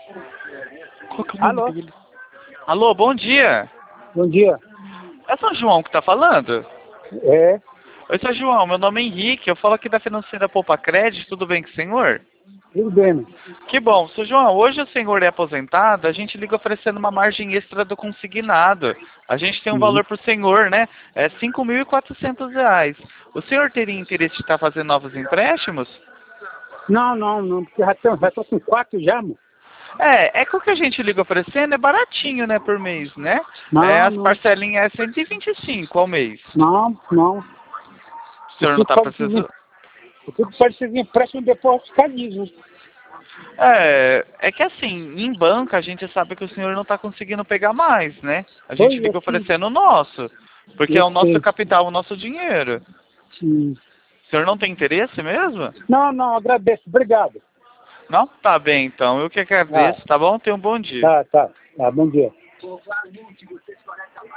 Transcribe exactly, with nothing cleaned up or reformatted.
Qual que é o nome Alô? dele? Alô, bom dia. Bom dia. É São João que tá falando? É, Oi, São João, meu nome é Henrique, eu falo aqui da Financeira Poupa Crédito, tudo bem com o senhor? tudo bem. Que bom. São João, hoje o senhor é aposentado, a gente liga oferecendo uma margem extra do consignado. A gente tem um Uhum. valor para o senhor, né? É cinco mil e quatrocentos reais. O senhor teria interesse de estar fazendo novos empréstimos? Não, não, não, porque já tô, já tô com quatro já, amor. É, é que o que a gente liga oferecendo é baratinho, né, por mês, né? É, Não, as não, parcelinhas é cento e vinte e cinco ao mês. não, não. O O senhor não que está pode ser, precisando... o que pode ser empréstimo depois ficar liso. É, é que assim, em banco a gente sabe que o senhor não está conseguindo pegar mais, né? A gente Pois é, liga sim, oferecendo o nosso, porque é eu o nosso sei. capital, o nosso dinheiro. Sim. O senhor não tem interesse mesmo? Não, não, agradeço, obrigado. Não? Tá bem, então. Eu que Ah, agradeço, tá bom? Tenha um bom dia. tá, tá, tá, bom dia.